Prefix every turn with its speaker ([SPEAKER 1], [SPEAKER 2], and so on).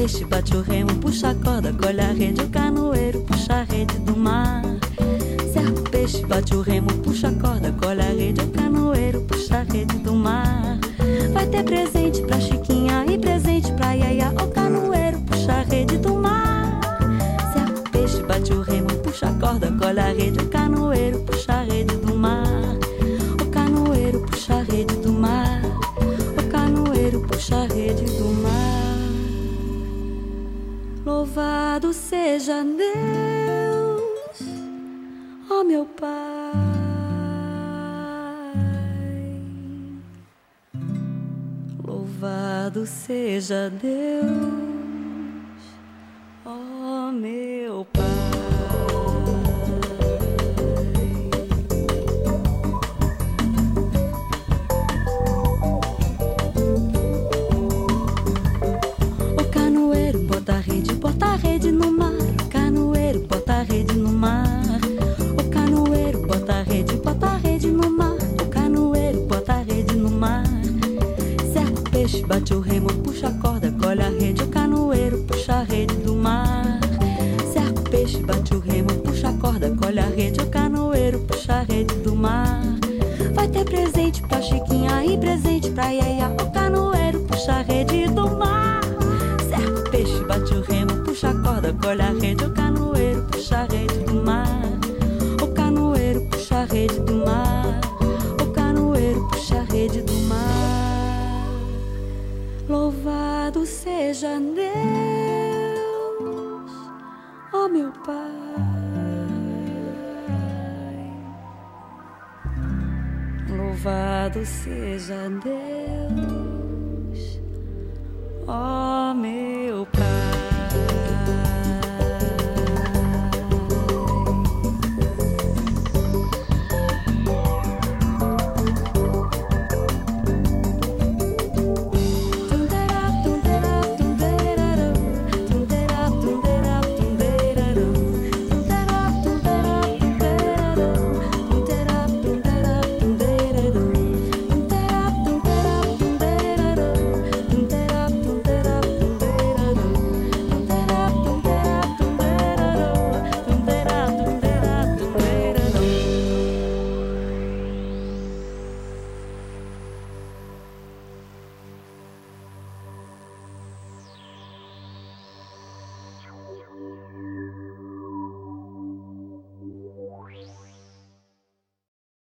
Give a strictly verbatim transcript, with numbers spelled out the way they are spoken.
[SPEAKER 1] peixe, bate o remo, puxa a corda, colhe a rede, o canoeiro puxa a rede do mar. Cerca o peixe, bate o remo, puxa a corda, colhe a rede, o canoeiro puxa a rede do mar. Vai ter presente pra Chiquinha e presente pra Iaiá, o canoeiro puxa a rede do mar. Cerca o peixe, bate o remo, puxa a corda, colhe a rede, o canoeiro puxa a rede do mar. O canoeiro puxa a rede do mar. O canoeiro puxa a rede do mar. Louvado seja Deus, ó meu Pai. Louvado seja Deus, ó meu Pai. O canoeiro bota a rede, bota a rede no mar. O canoeiro bota a rede no mar. O canoeiro bota a rede, bota a rede no mar. O canoeiro bota a rede no mar. Cerca o peixe, bate o remo, puxa a corda, colhe a rede, o canoeiro puxa a rede do mar. Cerca o peixe, bate o remo, puxa a corda, colhe a rede, o canoeiro puxa a rede do mar. Vai ter presente pra Chiquinha e presente pra Iaiá, o canoeiro puxa a rede do mar. Cerca o peixe, bate o remo, puxa a corda, colhe a rede, o canoeiro puxa a rede do mar. O canoeiro puxa a rede do mar. O canoeiro puxa a rede do mar. Louvado seja Deus, ó meu Pai. Louvado seja Deus, ó meu